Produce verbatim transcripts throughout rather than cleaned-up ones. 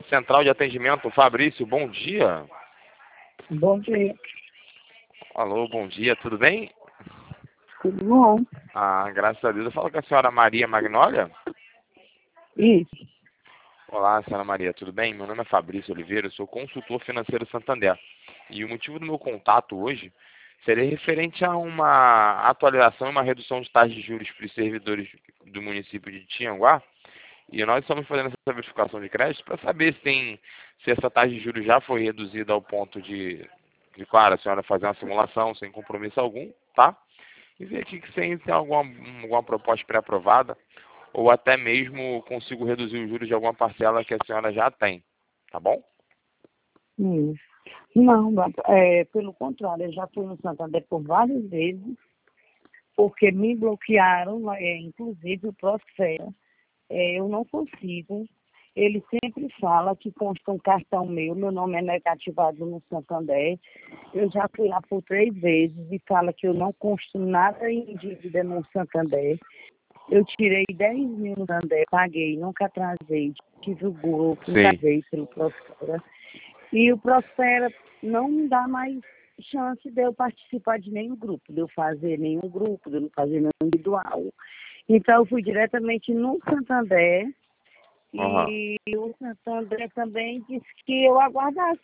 Central de Atendimento, Fabrício, bom dia. Bom dia. Alô, bom dia, tudo bem? Tudo bom? Ah, graças a Deus. Eu falo com a senhora Maria Magnólia. Isso. Olá, senhora Maria, tudo bem? Meu nome é Fabrício Oliveira, eu sou consultor financeiro Santander. E o motivo do meu contato hoje seria referente a uma atualização e uma redução de taxas de juros para os servidores do município de Tianguá. E nós estamos fazendo essa verificação de crédito para saber se, tem, se essa taxa de juros já foi reduzida ao ponto de, de, claro, a senhora fazer uma simulação sem compromisso algum, tá? E ver aqui que se tem alguma, alguma proposta pré-aprovada ou até mesmo consigo reduzir os juros de alguma parcela que a senhora já tem, tá bom? Hum. Não, é, pelo contrário, eu já fui no Santander por várias vezes, porque me bloquearam, é, inclusive o Prospera. É, eu não consigo. Ele sempre fala que consta um cartão meu, meu nome é negativado no Santander. Eu já fui lá por três vezes e fala que eu não consto nada em dívida no Santander. Eu tirei dez mil no Santander, paguei, nunca atrasei, tive o grupo, nunca veio pelo Prospera. E o Prospera não me dá mais chance de eu participar de nenhum grupo, de eu fazer nenhum grupo, de eu não fazer nenhum individual. Então, eu fui diretamente no Santander Uhum. e o Santander também disse que eu aguardasse.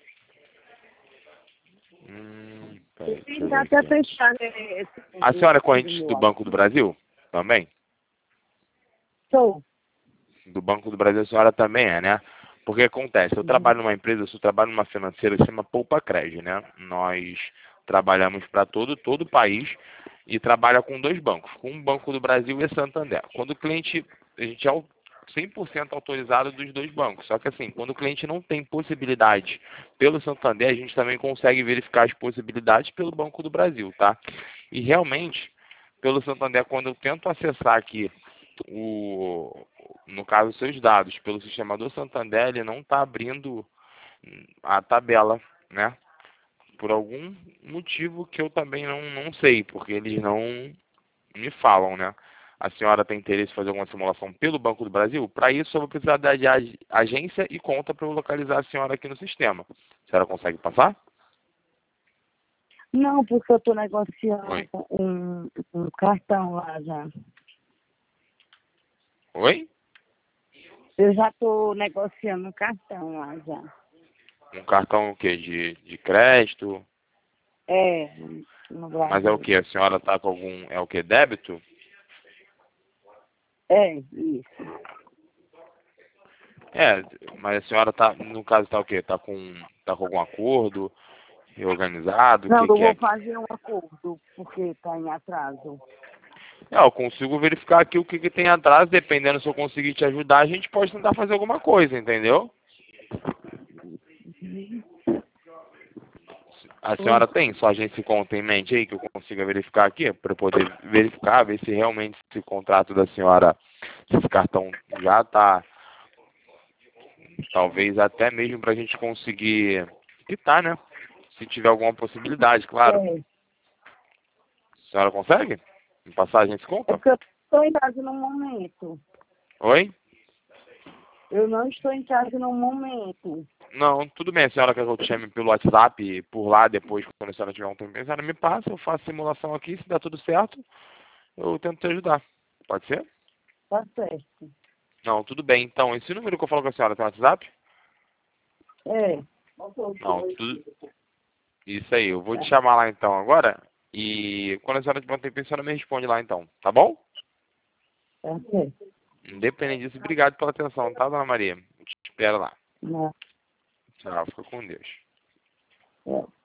Hum, peraí, deixa E eu dá ver até aqui. fechar esse A senhora é do corrente meu do Banco do Brasil? Também? Sou. Do Banco do Brasil a senhora também é, né? Porque acontece, eu Uhum. trabalho numa empresa, eu trabalho numa financeira que se chama Poupa Cred, né? Nós trabalhamos para todo, todo o país e trabalha com dois bancos, com o Banco do Brasil e Santander. Quando o cliente, a gente é o cem por cento autorizado dos dois bancos, só que assim, quando o cliente não tem possibilidade pelo Santander, a gente também consegue verificar as possibilidades pelo Banco do Brasil, tá? E realmente, pelo Santander, quando eu tento acessar aqui o, no caso, seus dados pelo sistema do Santander, ele não está abrindo a tabela, né? Por algum motivo que eu também não, não sei, porque eles não me falam, né? A senhora tem interesse em fazer alguma simulação pelo Banco do Brasil? Para isso, eu vou precisar da de ag- agência e conta para eu localizar a senhora aqui no sistema. A senhora consegue passar? Não, porque eu estou negociando Oi? um, um cartão lá já. Oi? Eu já estou negociando um cartão lá já. Um cartão o quê? De, de crédito? É, no Mas é o Brasil. que? A senhora está com algum... É o que? Débito? É, isso. É, mas a senhora tá, no caso tá o quê? Tá com, tá com algum acordo reorganizado? O Não, que eu que vou é? fazer um acordo, porque está em atraso. É, eu consigo verificar aqui o que que tem atrás, dependendo se eu conseguir te ajudar, a gente pode tentar fazer alguma coisa, entendeu? A senhora tem sua agência e conta em mente aí que eu consiga verificar aqui, para poder verificar, ver se realmente esse contrato da senhora, se esse cartão já tá, talvez até mesmo para a gente conseguir quitar, né? Se tiver alguma possibilidade, claro. É, A senhora consegue? Me passar a gente é conta? porque eu estou em casa no momento. Oi? Eu não estou em casa no momento. Não, tudo bem. A senhora quer que eu te chame pelo WhatsApp por lá depois, quando a senhora tiver um tempo? A senhora me passa, eu faço simulação aqui. Se der tudo certo, eu tento te ajudar. Pode ser? Tá certo. Não, tudo bem. Então, esse número que eu falo com a senhora tem WhatsApp? É. Não, tudo. Isso aí. Eu vou te chamar lá então agora. E quando a senhora tiver um tempo, a senhora me responde lá então. Tá bom? Tá certo. Independente disso, obrigado pela atenção, tá, dona Maria? Eu te espero lá. Não, Tchau, fica com Deus. é.